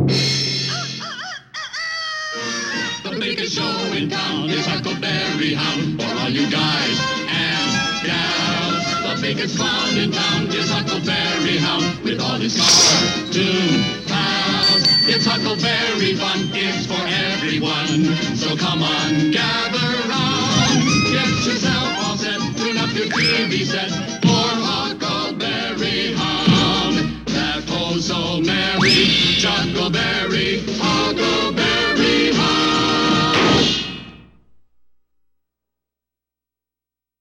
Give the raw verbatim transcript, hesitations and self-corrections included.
The biggest show in town is Huckleberry Hound. For all you guys and gals, the biggest clown in town is Huckleberry Hound. With all his cartoon pals, it's Huckleberry fun. It's for everyone. So come on, gather round. Get yourself all set. Tune up your T V set for Huckleberry Hound. That oh so merry Chuckleberry Huckleberry.